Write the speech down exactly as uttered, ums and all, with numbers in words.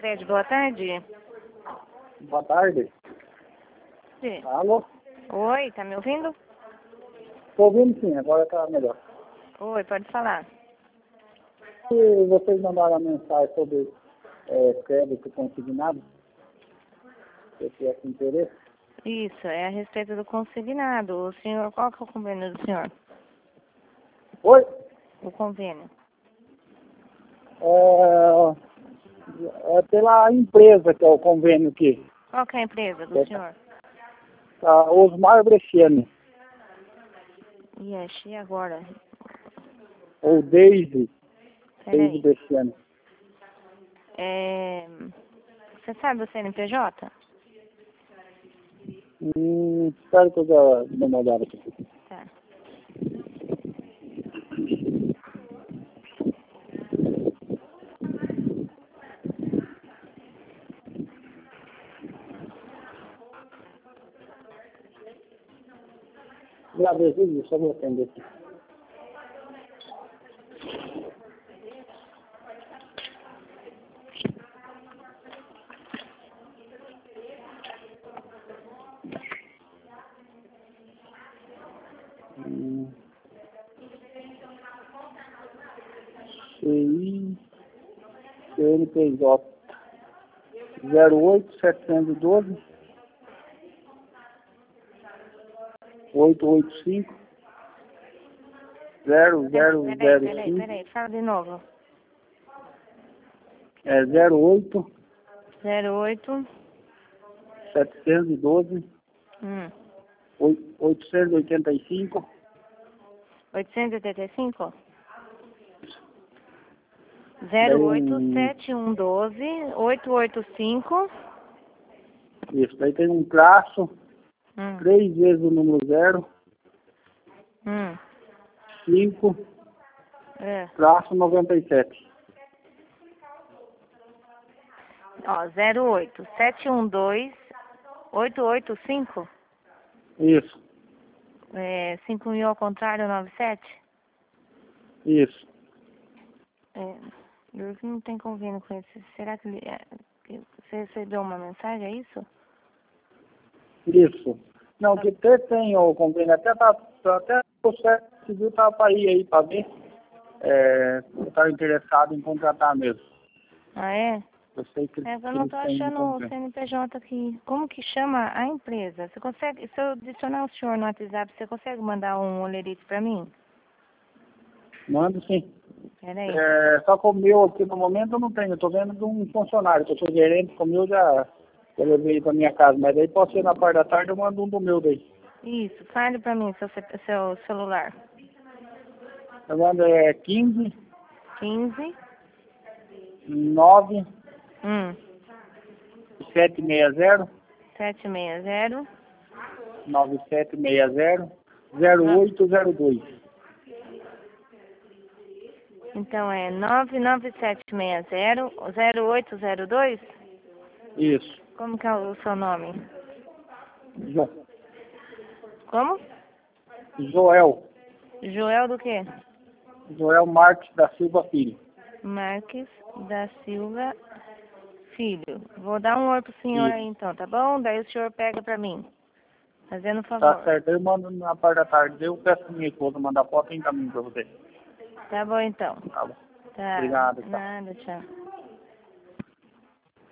Sicredi, boa tarde. Boa tarde. Sim. Alô? Oi, tá me ouvindo? Estou ouvindo sim, agora está melhor. Oi, pode falar. E vocês mandaram a mensagem sobre é, crédito consignado? Se tivesse interesse? Isso, é a respeito do consignado. O senhor, qual que é o convênio do senhor? Oi? O convênio. É, é pela empresa que é o convênio aqui. Qual que é a empresa do É, senhor? tá, Osmar Bresciani. Yes, e agora? Ou Daisy. Daisy Peraí. Bresciani. É, você sabe o C N P J? Hum, espero que eu já dê uma olhada aqui. Tá. Já vejo, só vou atender aqui. Hum. C I C N P J zero oito setecentos e doze oito oito cinco zero zero Peraí, zero peraí, cinco peraí, fala de novo. é zero oito zero oito. setecentos e doze Hum. oitocentos e oitenta e cinco oitocentos e oitenta e cinco? zero oito sete um doze oito oito cinco. Isso, daí tem um traço, Hum. três vezes o número zero, Hum. cinco, É. traço noventa e sete. Ó, zero oito sete um dois oito oito cinco. Isso, É, cinco mil ao contrário, nove sete. isso. É, eu não tem convênio com esse. Será que ele, é, que você recebeu uma mensagem, é isso? Isso. Não, que até tem o convênio, até tá, até o certo civil tá para ir aí para ver. É, eu estava interessado em contratar mesmo. Ah, é? Eu sei que, É, eu que não eles tô têm um achando o convênio. C N P J aqui. Como que chama a empresa? Você consegue, se eu adicionar o senhor no WhatsApp, você consegue mandar um olerite pra mim? Mando sim. Peraí. É, só que o meu aqui no momento eu não tenho, eu tô vendo de um funcionário, que eu sou gerente, com o meu já eu levei para minha casa, mas aí pode ser na parte da tarde, eu mando um do meu daí. Isso, fale pra mim seu, ce- seu celular. Eu mando é quinze, quinze. nove, Hum. sete seis zero, sete seis zero. nove sete seis zero, zero oito zero dois. Então é nove nove sete seis zero zero oito zero dois? Isso. Como que é o seu nome? Jo, Como? Joel. Joel do quê? Joel Marques da Silva Filho. Marques da Silva Filho. Vou dar um oi pro senhor aí Isso. então, tá bom? Daí o senhor pega pra mim. Fazendo um Tá favor. certo, eu mando na parte da tarde. Eu peço pra minha esposa mandar foto e encaminho pra você. Tá bom então. Tá bom. Tá. Obrigado, tchau. Nada, tchau.